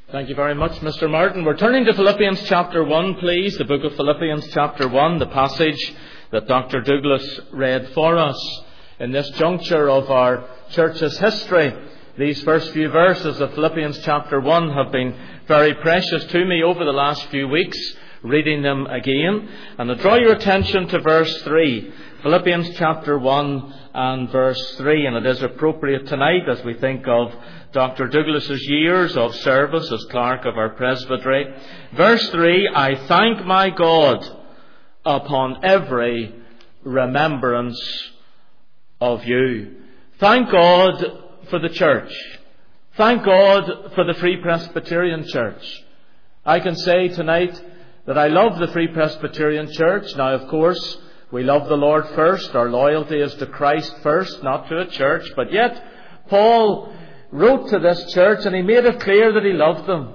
Thank you very much, Mr. Martin. We're turning to Philippians chapter 1, please. The book of Philippians chapter 1, the passage that Dr. Douglas read for us. In this juncture of our church's history, these first few verses of Philippians chapter 1 have been very precious to me over the last few weeks, reading them again. And I draw your attention to verse 3. Philippians chapter 1 and verse 3. And it is appropriate tonight as we think of Dr. Douglas's years of service as clerk of our presbytery. Verse 3, I thank my God upon every remembrance of you. Thank God for the church. Thank God for the Free Presbyterian Church. I can say tonight that I love the Free Presbyterian Church. Now, of course, we love the Lord first. Our loyalty is to Christ first, not to a church. But yet, Paul wrote to this church and he made it clear that he loved them.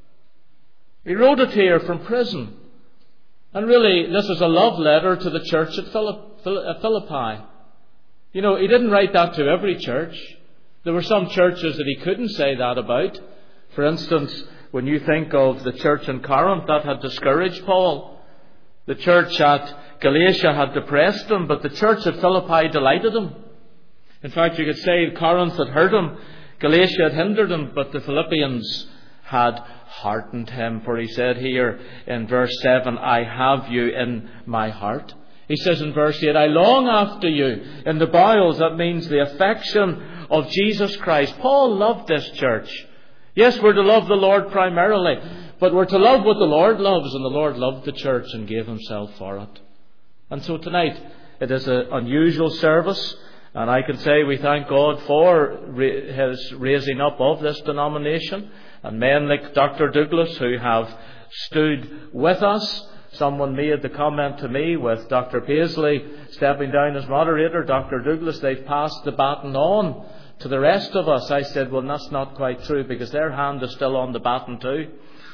He wrote it here from prison. And really, this is a love letter to the church at Philippi. You know, he didn't write that to every church. There were some churches that he couldn't say that about. For instance, when you think of the church in Corinth, that had discouraged Paul. The church at Galatia had depressed him, but the church at Philippi delighted him. In fact, you could say Corinth had hurt him, Galatia had hindered him, but the Philippians had heartened him. For he said here in verse 7, I have you in my heart. He says in verse 8, I long after you in the bowels. That means the affection of Jesus Christ. Paul loved this church. Yes, we're to love the Lord primarily, but we're to love what the Lord loves, and the Lord loved the church and gave himself for it. And so tonight, it is an unusual service. And I can say we thank God for his raising up of this denomination and men like Dr. Douglas who have stood with us. Someone made the comment to me with Dr. Paisley stepping down as moderator, Dr. Douglas, they've passed the baton on to the rest of us. I said, well, that's not quite true because their hand is still on the baton too.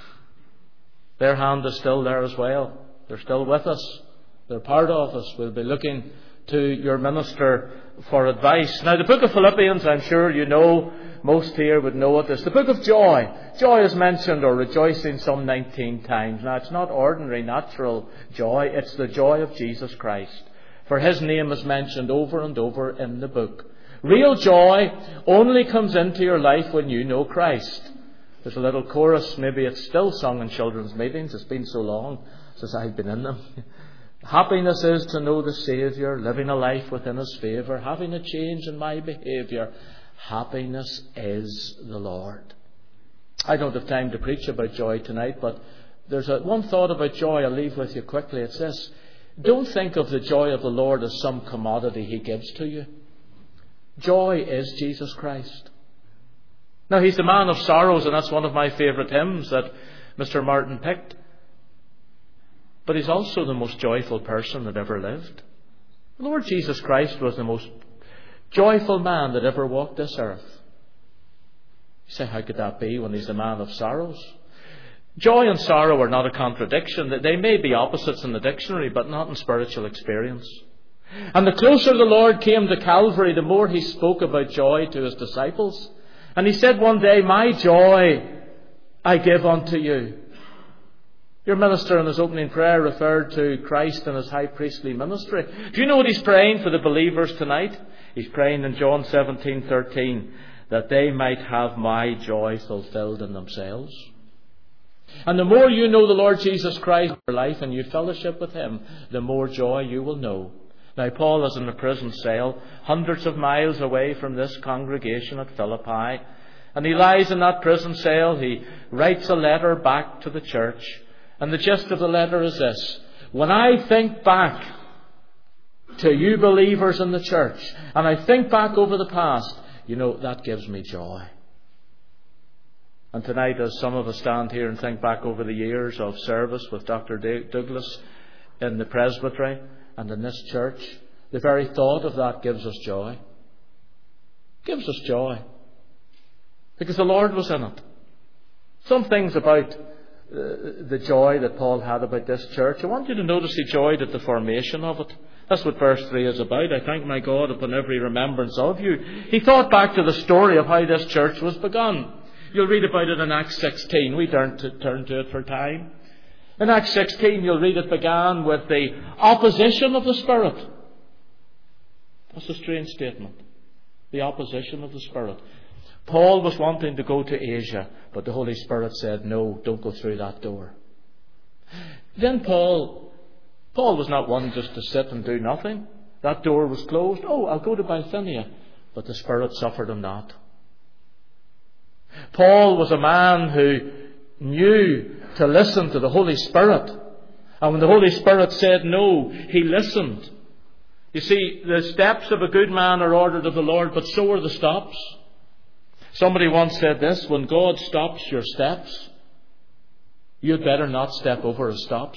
Their hand is still there as well. They're still with us. They're part of us. We'll be looking to your minister for advice. Now, the book of Philippians, I'm sure you know, most here would know it, is the book of joy. Joy is mentioned, or rejoicing, some 19 times. Now, it's not ordinary, natural joy. It's the joy of Jesus Christ. For his name is mentioned over and over in the book. Real joy only comes into your life when you know Christ. There's a little chorus, maybe it's still sung in children's meetings. It's been so long since I've been in them. Happiness is to know the Saviour, living a life within his favour, having a change in my behaviour. Happiness is the Lord. I don't have time to preach about joy tonight, but there's one thought about joy I'll leave with you quickly. It's this. Don't think of the joy of the Lord as some commodity he gives to you. Joy is Jesus Christ. Now, he's the man of sorrows, and that's one of my favourite hymns that Mr. Martin picked. But he's also the most joyful person that ever lived. The Lord Jesus Christ was the most joyful man that ever walked this earth. You say, how could that be when he's the man of sorrows? Joy and sorrow are not a contradiction. They may be opposites in the dictionary, but not in spiritual experience. And the closer the Lord came to Calvary, the more he spoke about joy to his disciples. And he said one day, my joy I give unto you. Your minister in his opening prayer referred to Christ and his high priestly ministry. Do you know what he's praying for the believers tonight? He's praying in John 17:13 that they might have my joy fulfilled in themselves. And the more you know the Lord Jesus Christ in your life and you fellowship with him, the more joy you will know. Now, Paul is in a prison cell, hundreds of miles away from this congregation at Philippi. And he lies in that prison cell. He writes a letter back to the church. And the gist of the letter is this. When I think back to you believers in the church, and I think back over the past, you know, that gives me joy. And tonight, as some of us stand here and think back over the years of service with Dr. Douglas in the presbytery and in this church, the very thought of that gives us joy. Gives us joy. Because the Lord was in it. Some things about the joy that Paul had about this church. I want you to notice he joyed at the formation of it. That's what verse 3 is about. I thank my God upon every remembrance of you. He thought back to the story of how this church was begun. you'll read about it in Acts 16. We turn to it for time. In Acts 16, you'll read it began with the opposition of the Spirit. That's a strange statement. The opposition of the Spirit. Paul was wanting to go to Asia, but the Holy Spirit said, no, don't go through that door. Then Paul was not one just to sit and do nothing. That door was closed. Oh, I'll go to Bithynia. But the Spirit suffered him not. Paul was a man who knew to listen to the Holy Spirit. And when the Holy Spirit said no, he listened. You see, the steps of a good man are ordered of the Lord, but so are the stops. Somebody once said this: when God stops your steps, you'd better not step over his stops.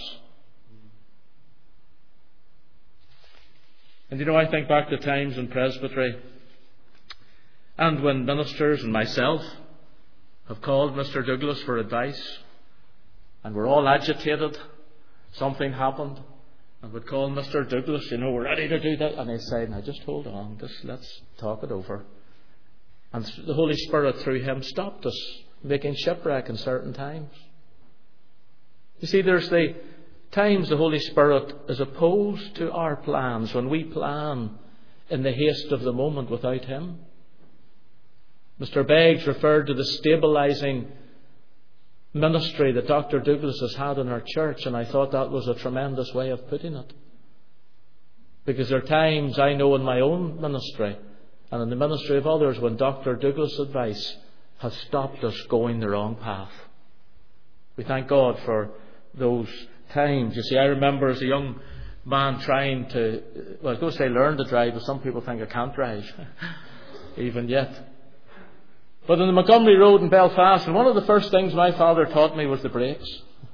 And you know, I think back to times in presbytery, and when ministers and myself have called Mr. Douglas for advice, and we're all agitated, something happened, and we'd call Mr. Douglas, we're ready to do that, and he'd say, now just hold on, let's talk it over. And the Holy Spirit through him stopped us making shipwreck in certain times. You see, there's the times the Holy Spirit is opposed to our plans when we plan in the haste of the moment without him. Mr. Beggs referred to the stabilising ministry that Dr. Douglas has had in our church, and I thought that was a tremendous way of putting it. Because there are times I know in my own ministry and in the ministry of others when Dr. Douglas' advice has stopped us going the wrong path. We thank God for those times. You see, I remember as a young man trying to, I was going to say learn to drive, but some people think I can't drive, even yet. But on the Montgomery Road in Belfast, and one of the first things my father taught me was the brakes.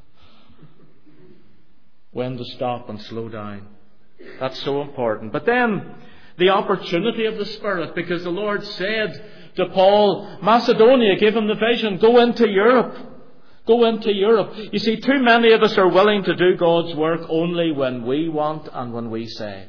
When to stop and slow down. That's so important. But then, the opportunity of the Spirit, because the Lord said to Paul, Macedonia gave him the vision, go into Europe. Go into Europe. You see, too many of us are willing to do God's work only when we want and when we say.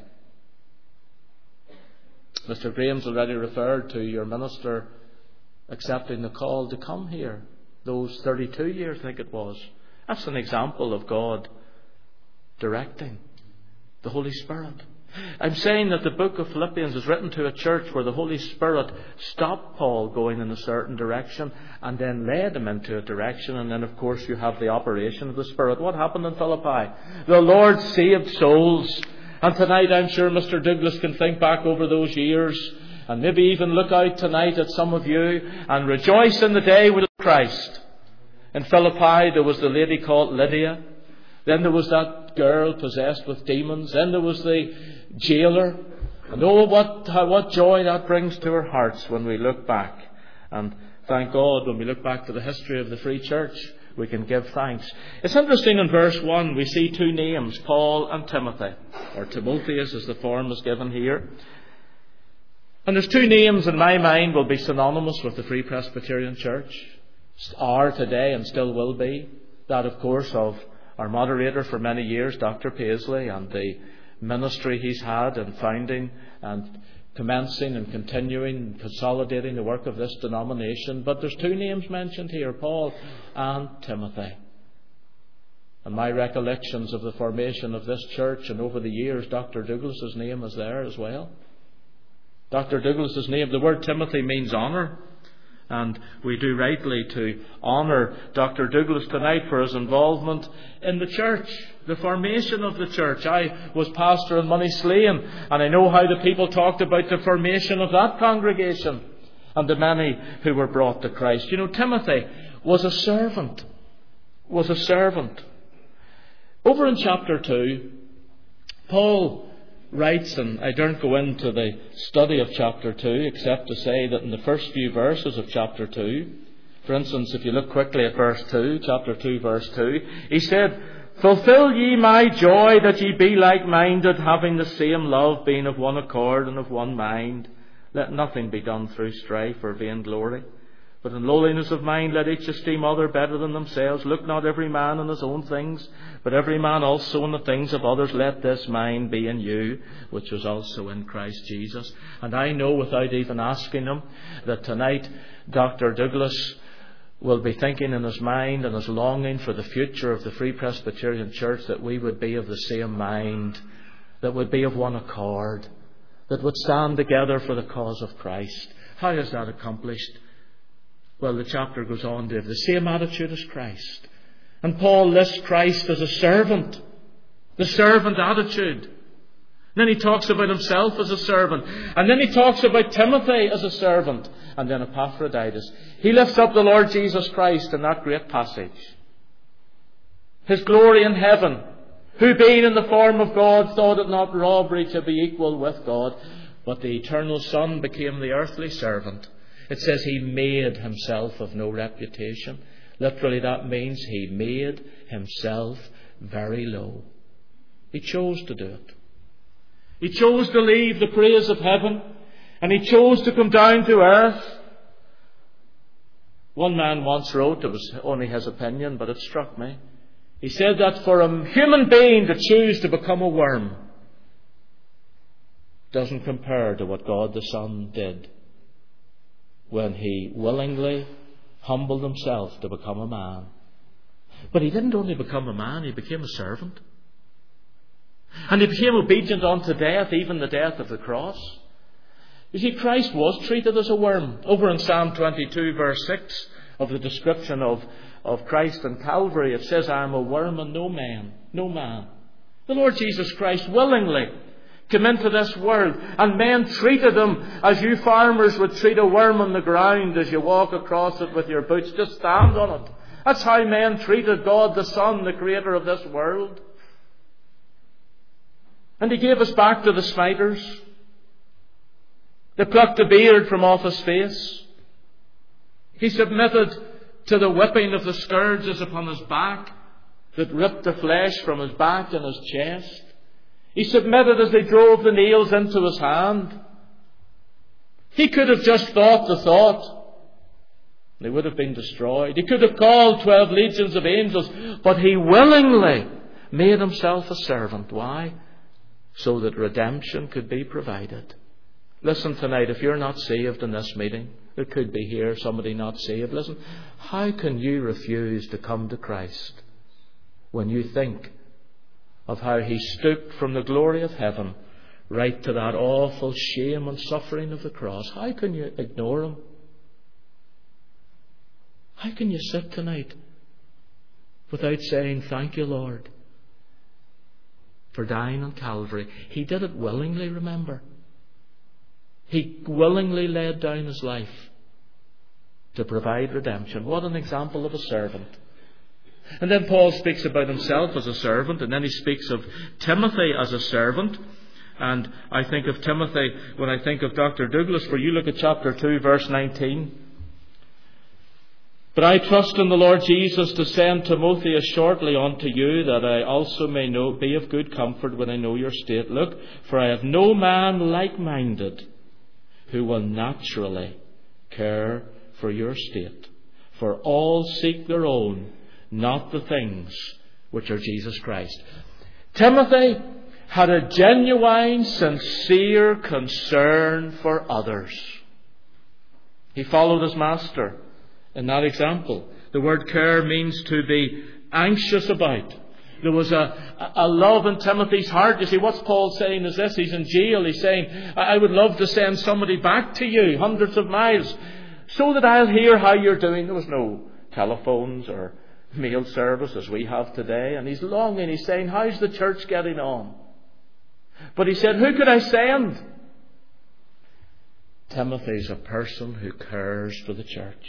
Mr. Graham's already referred to your minister accepting the call to come here. Those 32 years, I think it was. That's an example of God directing the Holy Spirit. I'm saying that the book of Philippians is written to a church where the Holy Spirit stopped Paul going in a certain direction and then led him into a direction. And then, of course, you have the operation of the Spirit. What happened in Philippi? The Lord saved souls. And tonight I'm sure Mr. Douglas can think back over those years and maybe even look out tonight at some of you and rejoice in the day with Christ. In Philippi there was the lady called Lydia. Then there was that girl possessed with demons. Then there was the jailer. And oh, what joy that brings to our hearts when we look back. And thank God, when we look back to the history of the Free Church, we can give thanks. It's interesting in verse 1 we see two names, Paul and Timothy, or Timotheus as the form is given here. And there's two names in my mind will be synonymous with the Free Presbyterian Church. Are today and still will be. That, of course, of our moderator for many years, Dr. Paisley, and the ministry he's had in founding and commencing and continuing and consolidating the work of this denomination. But there's two names mentioned here, Paul and Timothy. And my recollections of the formation of this church and over the years, Dr. Douglas's name is there as well. Dr. Douglas's name, the word Timothy means honour. And we do rightly to honour Dr. Douglas tonight for his involvement in the church, the formation of the church. I was pastor in Moneyslane, and I know how the people talked about the formation of that congregation and the many who were brought to Christ. You know, Timothy was a servant. Over in chapter 2, Paul writes, and I don't go into the study of chapter 2 except to say that in the first few verses of chapter 2, for instance, if you look quickly at verse 2, chapter 2 verse 2, he said, fulfill ye my joy that ye be like-minded, having the same love, being of one accord and of one mind. Let nothing be done through strife or vainglory, but in lowliness of mind let each esteem other better than themselves. Look not every man on his own things, but every man also on the things of others. Let this mind be in you, which was also in Christ Jesus. And I know without even asking him that tonight Dr. Douglas will be thinking in his mind and his longing for the future of the Free Presbyterian Church, that we would be of the same mind, that would be of one accord, that would stand together for the cause of Christ. How is that accomplished? Well, the chapter goes on to have the same attitude as Christ. And Paul lists Christ as a servant, the servant attitude. And then he talks about himself as a servant. And then he talks about Timothy as a servant. And then Epaphroditus. He lifts up the Lord Jesus Christ in that great passage. His glory in heaven, who being in the form of God thought it not robbery to be equal with God, but the eternal Son became the earthly servant. It says he made himself of no reputation. Literally that means he made himself very low. He chose to do it. He chose to leave the praise of heaven, and he chose to come down to earth. One man once wrote, it was only his opinion, but it struck me. He said that for a human being to choose to become a worm doesn't compare to what God the Son did when he willingly humbled himself to become a man. But he didn't only become a man, he became a servant. And he became obedient unto death, even the death of the cross. You see, Christ was treated as a worm. Over in Psalm 22 verse 6 of the description of Christ in Calvary, it says, I am a worm and no man. The Lord Jesus Christ willingly came into this world, and men treated him as you farmers would treat a worm on the ground as you walk across it with your boots. Just stand on it. That's how men treated God the Son, the creator of this world. And he gave us back to the smiters. They plucked the beard from off his face. He submitted to the whipping of the scourges upon his back that ripped the flesh from his back and his chest. He submitted as they drove the nails into his hand. He could have just thought the thought. They would have been destroyed. He could have called 12 legions of angels, but he willingly made himself a servant. Why? So that redemption could be provided. Listen tonight, if you're not saved in this meeting, it could be here, somebody not saved. Listen, how can you refuse to come to Christ when you think of how he stooped from the glory of heaven right to that awful shame and suffering of the cross? How can you ignore him? How can you sit tonight without saying, thank you, Lord, for dying on Calvary? He did it willingly, remember. He willingly laid down his life to provide redemption. What an example of a servant. And then Paul speaks about himself as a servant, and then he speaks of Timothy as a servant. And I think of Timothy when I think of Dr. Douglas, for you look at chapter 2 verse 19. But I trust in the Lord Jesus to send Timotheus shortly unto you, that I also may be of good comfort when I know your state. Look, for I have no man like-minded who will naturally care for your state. For all seek their own, not the things which are Jesus Christ. Timothy had a genuine, sincere concern for others. He followed his master in that example. The word care means to be anxious about. There was a love in Timothy's heart. You see, what's Paul saying is this. He's in jail. He's saying, I would love to send somebody back to you hundreds of miles so that I'll hear how you're doing. There was no telephones or mail service as we have today. And he's longing. He's saying, how's the church getting on? But he said, who could I send? Timothy's a person who cares for the church.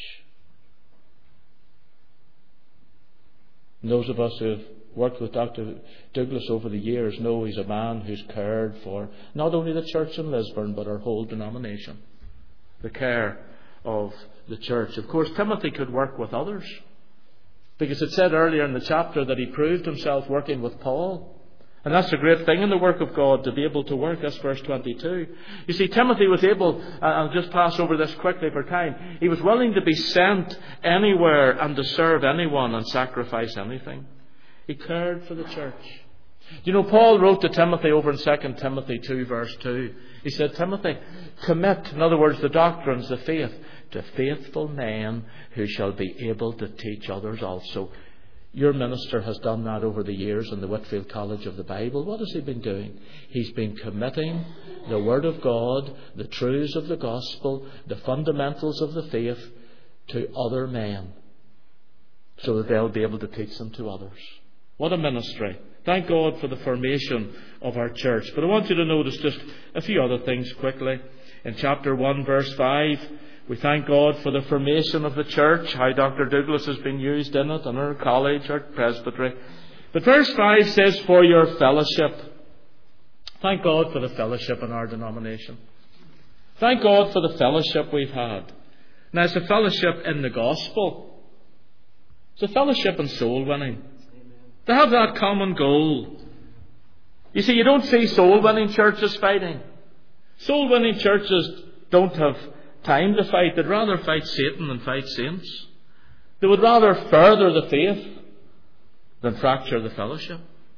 And those of us who have worked with Dr. Douglas over the years know he's a man who's cared for not only the church in Lisburn, but our whole denomination. The care of the church. Of course, Timothy could work with others, because it said earlier in the chapter that he proved himself working with Paul. And that's a great thing in the work of God, to be able to work. That's verse 22. You see, Timothy was able, I'll just pass over this quickly for time, he was willing to be sent anywhere and to serve anyone and sacrifice anything. He cared for the church. You know, Paul wrote to Timothy over in 2 Timothy 2 verse 2. He said, Timothy, commit, in other words, the doctrines, the faith, to faithful men who shall be able to teach others also. Your minister has done that over the years in the Whitfield College of the Bible. What has he been doing? He's been committing the Word of God, the truths of the gospel, the fundamentals of the faith to other men, so that they'll be able to teach them to others. What a ministry. Thank God for the formation of our church. But I want you to notice just a few other things quickly. In chapter 1, verse 5, we thank God for the formation of the church, how Dr. Douglas has been used in it, in our college, our presbytery. But verse 5 says, for your fellowship. Thank God for the fellowship in our denomination. Thank God for the fellowship we've had. Now, it's a fellowship in the gospel. It's a fellowship in soul winning. To have that common goal. You see, you don't see soul winning churches fighting. Soul winning churches don't have time to fight. They'd rather fight Satan than fight saints. They would rather further the faith than fracture the fellowship.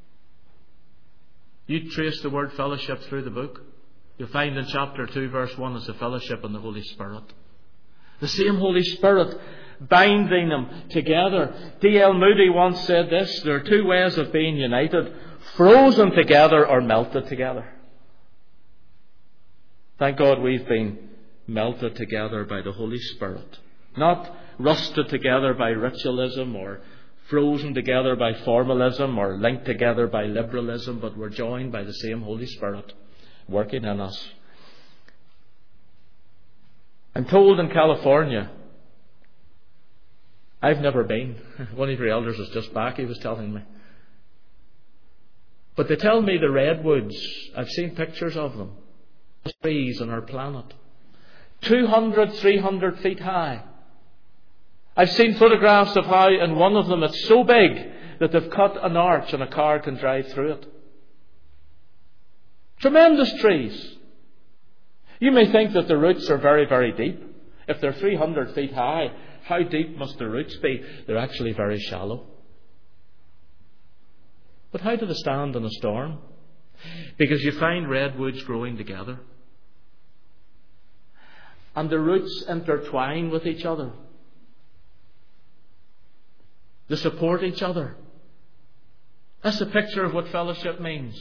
You trace the word fellowship through the book. You'll find in chapter 2, verse 1, is the fellowship in the Holy Spirit. The same Holy Spirit binding them together. D.L. Moody once said this: there are two ways of being united: frozen together or melted together. Thank God we've been melted together by the Holy Spirit. Not rusted together by ritualism or frozen together by formalism or linked together by liberalism, but we're joined by the same Holy Spirit working in us. I'm told in California, I've never been. One of your elders was just back, he was telling me. But they tell me the redwoods, I've seen pictures of them, trees on our planet, 200, 300 feet high. I've seen photographs of how in one of them it's so big that they've cut an arch and a car can drive through it. Tremendous trees. You may think that the roots are very, very deep. If they're 300 feet high, how deep must the roots be? They're actually very shallow. But how do they stand in a storm? Because you find redwoods growing together. And the roots intertwine with each other. They support each other. That's a picture of what fellowship means.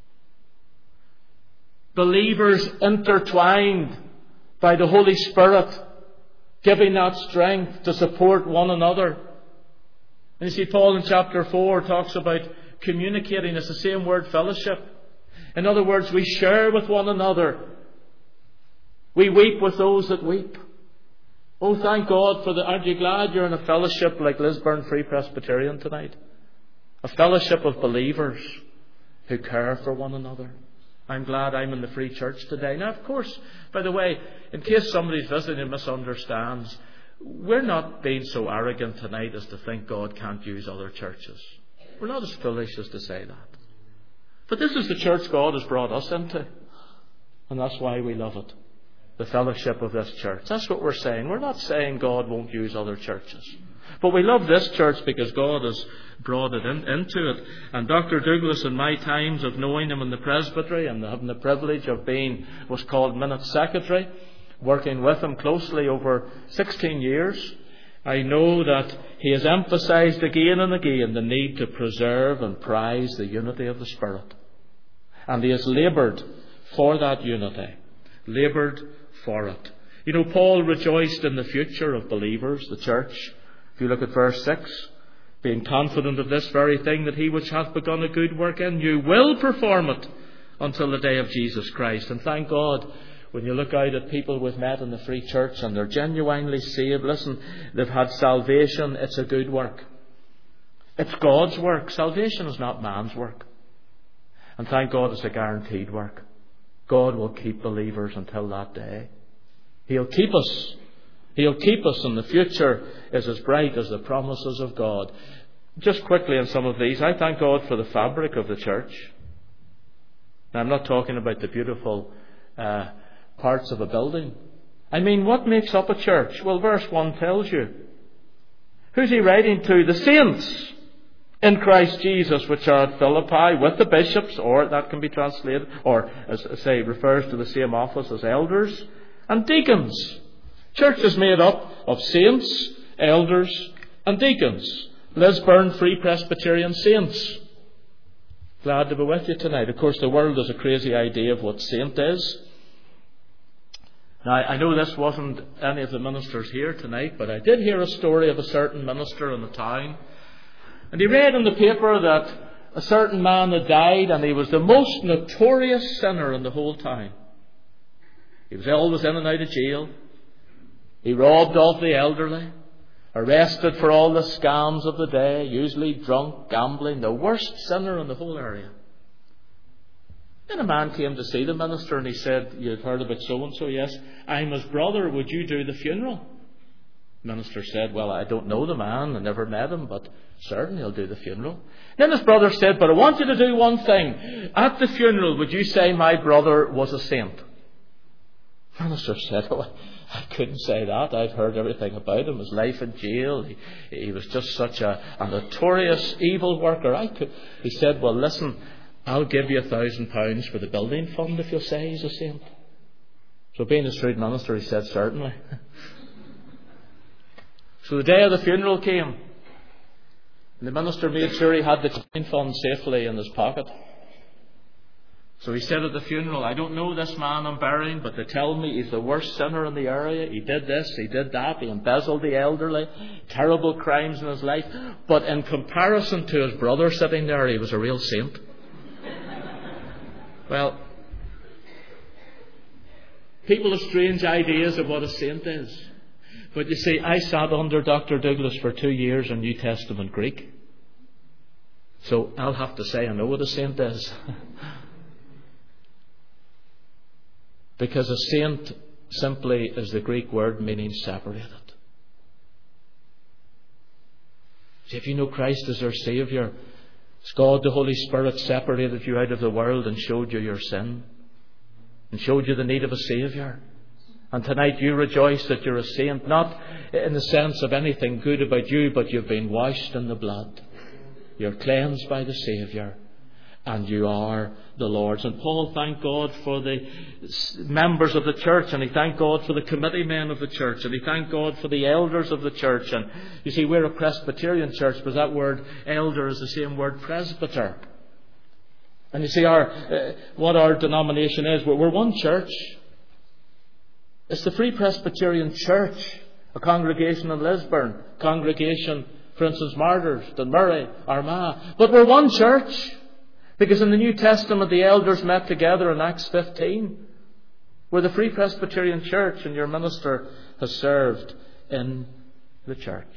Believers intertwined by the Holy Spirit, giving that strength to support one another. And you see, Paul in chapter 4 talks about communicating. It's the same word, fellowship. In other words, we share with one another. We weep with those that weep. Oh, thank God for the... Aren't you glad you're in a fellowship like Lisburn Free Presbyterian tonight? A fellowship of believers who care for one another. I'm glad I'm in the Free Church today. Now, of course, by the way, in case somebody's visiting and misunderstands, we're not being so arrogant tonight as to think God can't use other churches. We're not as foolish as to say that. But this is the church God has brought us into. And that's why we love it. The fellowship of this church. That's what we're saying. We're not saying God won't use other churches. But we love this church because God has brought it into it. And Dr. Douglas, in my times of knowing him in the presbytery and having the privilege of being what's called minute secretary, working with him closely over 16 years, I know that he has emphasized again and again the need to preserve and prize the unity of the Spirit. And he has laboured for that unity. Laboured for it. You know, Paul rejoiced in the future of believers, the church. If you look at verse 6, being confident of this very thing, that he which hath begun a good work in you will perform it until the day of Jesus Christ. And thank God, when you look out at people we've met in the Free Church and they're genuinely saved, listen, they've had salvation. It's a good work. It's God's work. Salvation is not man's work. And thank God it's a guaranteed work. God will keep believers until that day. He'll keep us. He'll keep us, and the future is as bright as the promises of God. Just quickly on some of these, I thank God for the fabric of the church. Now, I'm not talking about the beautiful parts of a building. I mean, what makes up a church? Well, verse 1 tells you. Who's he writing to? The saints in Christ Jesus, which are at Philippi, with the bishops, or that can be translated, or as I say, refers to the same office as elders and deacons. Church is made up of saints, elders and deacons. Lisburn Free Presbyterian Saints. Glad to be with you tonight. Of course, the world has a crazy idea of what saint is. Now, I know this wasn't any of the ministers here tonight, but I did hear a story of a certain minister in the town. And he read in the paper that a certain man had died, and he was the most notorious sinner in the whole town. He was always in and out of jail. He robbed of the elderly, arrested for all the scams of the day, usually drunk, gambling, the worst sinner in the whole area. Then a man came to see the minister and he said, "You've heard about so-and-so?" "Yes, I'm his brother. Would you do the funeral?" The minister said, "Well, I don't know the man. I never met him, but certainly I'll do the funeral." Then his brother said, "But I want you to do one thing. At the funeral, would you say my brother was a saint?" The minister said, "Oh, I couldn't say that. I've heard everything about him. His life in jail. He was just such a notorious evil worker. He said, "Well, listen, I'll give you £1,000 for the building fund if you'll say he's a saint." So being a shrewd minister, he said, "Certainly." So the day of the funeral came, and the minister made sure he had the building fund safely in his pocket. So he said at the funeral, "I don't know this man I'm burying, but they tell me he's the worst sinner in the area. He did this, he did that, he embezzled the elderly, terrible crimes in his life. But in comparison to his brother sitting there, he was a real saint." Well, people have strange ideas of what a saint is. But you see, I sat under Dr. Douglas for 2 years in New Testament Greek. So I'll have to say I know what a saint is. Because a saint simply is the Greek word meaning separated. See, if you know Christ as our Saviour, it's God the Holy Spirit separated you out of the world and showed you your sin and showed you the need of a Saviour. And tonight you rejoice that you're a saint, not in the sense of anything good about you, but you've been washed in the blood. You're cleansed by the Saviour. And you are the Lord's. And Paul thanked God for the members of the church, and he thanked God for the committee men of the church, and he thanked God for the elders of the church. And you see, we're a Presbyterian church, but that word elder is the same word presbyter. And you see, what our denomination is, we're one church. It's the Free Presbyterian Church, a congregation in Lisburn, congregation, for instance, Martyrs, Dunmurray, Armagh. But we're one church. Because in the New Testament, the elders met together in Acts 15. We're the Free Presbyterian Church, and your minister has served in the church.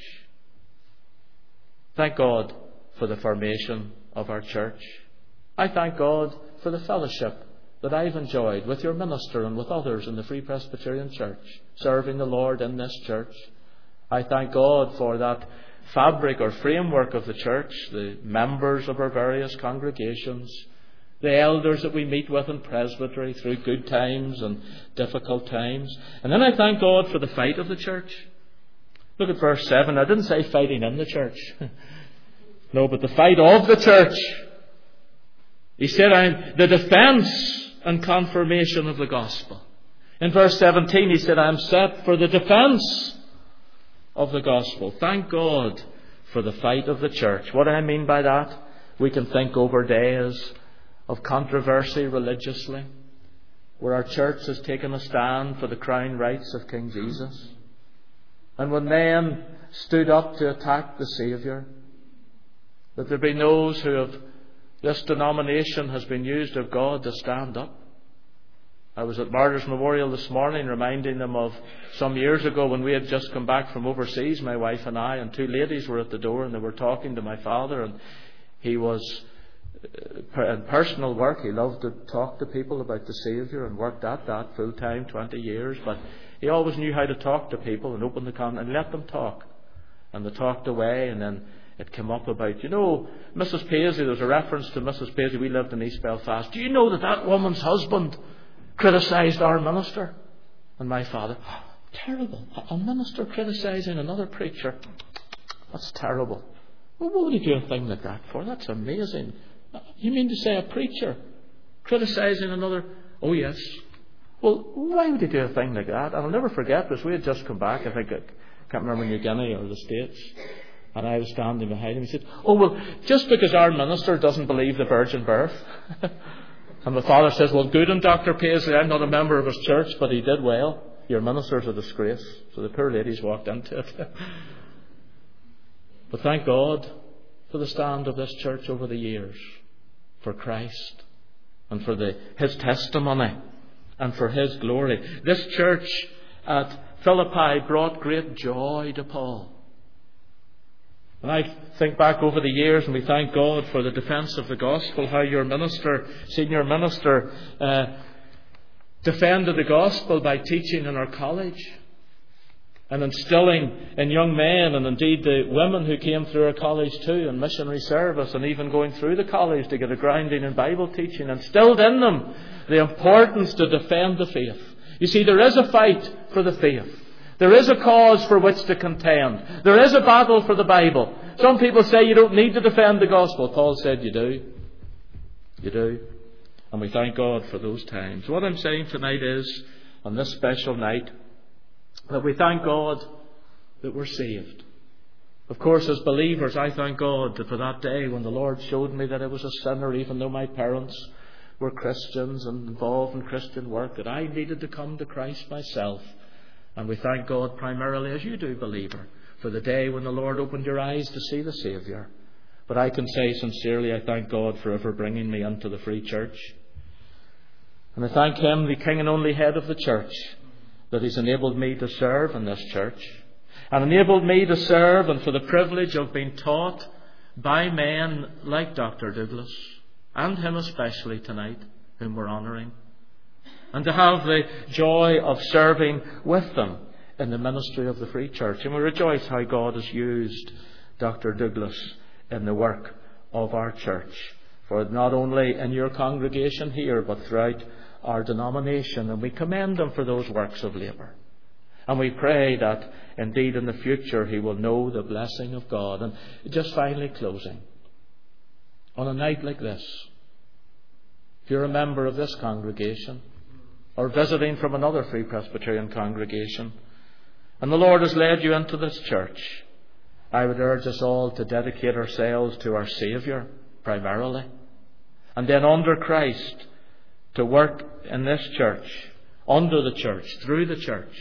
Thank God for the formation of our church. I thank God for the fellowship that I've enjoyed with your minister and with others in the Free Presbyterian Church, serving the Lord in this church. I thank God for that fabric or framework of the church, the members of our various congregations, the elders that we meet with in presbytery through good times and difficult times. And then I thank God for the fight of the church. Look at verse 7. I didn't say fighting in the church. No, but the fight of the church. He said, I'm the defence and confirmation of the gospel. In verse 17 he said, I am set for the defence of the gospel. Thank God for the fight of the church. What do I mean by that? We can think over days of controversy religiously, where our church has taken a stand for the crown rights of King Jesus. And when men stood up to attack the Saviour, that there be those who have, this denomination has been used of God to stand up. I was at Martyrs Memorial this morning reminding them of some years ago when we had just come back from overseas, my wife and I, and 2 ladies were at the door and they were talking to my father, and he was in personal work. He loved to talk to people about the Saviour and worked at that full time, 20 years, but he always knew how to talk to people and open the conversation and let them talk. And they talked away, and then it came up about, Mrs. Paisley, there was a reference to Mrs. Paisley. We lived in East Belfast. Do you know that woman's husband criticised our minister? And my father, terrible. A minister criticising another preacher. That's terrible. Well, what would he do a thing like that for? That's amazing. You mean to say a preacher criticising another? Oh yes. Well, why would he do a thing like that? And I'll never forget this. We had just come back, I think, I can't remember, New Guinea or the States. And I was standing behind him. He said, oh, well, just because our minister doesn't believe the virgin birth. And my father says, well, good on Dr. Paisley. I'm not a member of his church, but he did well. Your minister's a disgrace. So the poor ladies walked into it. But thank God for the stand of this church over the years, for Christ and for His testimony and for His glory. This church at Philippi brought great joy to Paul. And I think back over the years, and we thank God for the defence of the gospel, how your minister, senior minister, defended the gospel by teaching in our college and instilling in young men, and indeed the women who came through our college too, in missionary service, and even going through the college to get a grounding in Bible teaching, instilled in them the importance to defend the faith. You see, there is a fight for the faith. There is a cause for which to contend. There is a battle for the Bible. Some people say you don't need to defend the gospel. Paul said you do. You do. And we thank God for those times. What I'm saying tonight is, on this special night, that we thank God that we're saved. Of course, as believers, I thank God that for that day when the Lord showed me that I was a sinner, even though my parents were Christians and involved in Christian work, that I needed to come to Christ myself. And we thank God primarily, as you do, believer, for the day when the Lord opened your eyes to see the Saviour. But I can say sincerely, I thank God for ever bringing me into the free church. And I thank Him, the King and only head of the church, that He's enabled me to serve in this church. And enabled me to serve, and for the privilege of being taught by men like Dr. Douglas, and him especially tonight, whom we're honouring. And to have the joy of serving with them in the ministry of the Free Church. And we rejoice how God has used Dr. Douglas in the work of our church. For not only in your congregation here, but throughout our denomination. And we commend him for those works of labour. And we pray that indeed in the future he will know the blessing of God. And just finally closing. On a night like this, if you're a member of this congregation, or visiting from another Free Presbyterian congregation, and the Lord has led you into this church, I would urge us all to dedicate ourselves to our Saviour primarily, and then under Christ to work in this church, under the church, through the church,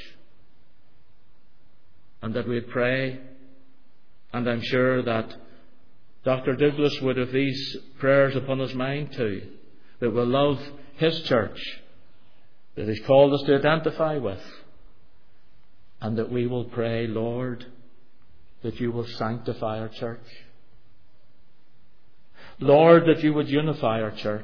and that we'd pray. And I'm sure that Dr. Douglas would have these prayers upon his mind too, that we'll love his church that He's called us to identify with, and that we will pray, Lord, that you will sanctify our church. Lord, that you would unify our church,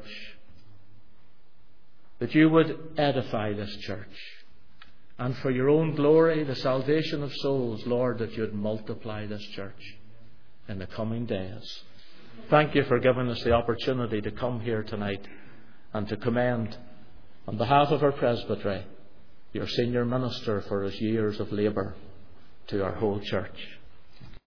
that you would edify this church, and for your own glory, the salvation of souls, Lord, that you would multiply this church in the coming days. Thank you for giving us the opportunity to come here tonight and to commend, on behalf of our presbytery, your senior minister for his years of labour to our whole church.